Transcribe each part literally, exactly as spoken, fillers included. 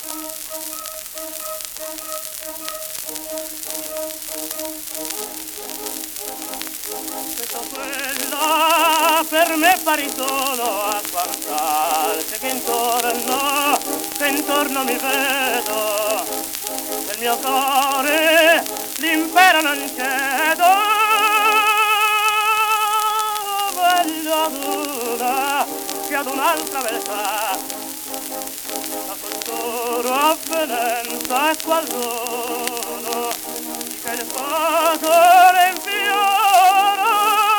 Questo quella per me pari solo a guardarsi che intorno, che intorno mi vedo, nel mio cuore l'impero non cedo, veglio ad una che ad un'altra verità, la costoro avvenenza e qualcuno di che il foto le infiora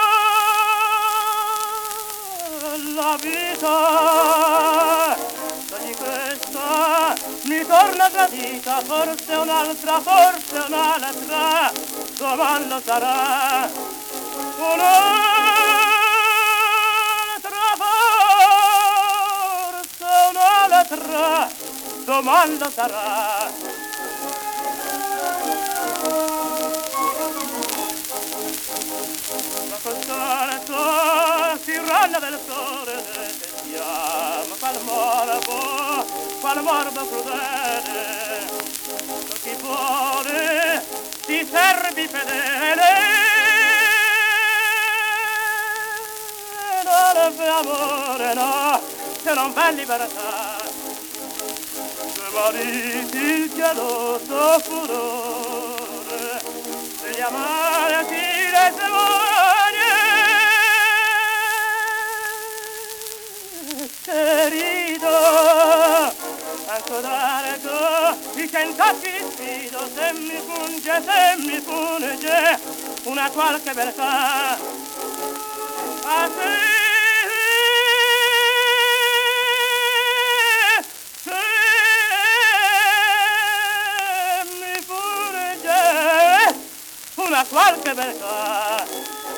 la vita, di questa mi torna gradita, forse un'altra, forse un'altra, domanda sarà un'altra, forse un'altra, domanda sarà. Ma col sole si ragna del sole che siamo, qual morbo, qual morbo crudele, non chi vuole ti servi fedele, non è amore, no, se non v'è libertà. Due mariti il geloso furore degli amanti le semonie, che rido anche d'arco di cent'occhi sfido, se mi funge, se mi funge una qualche beltà a te. Una qualche beltà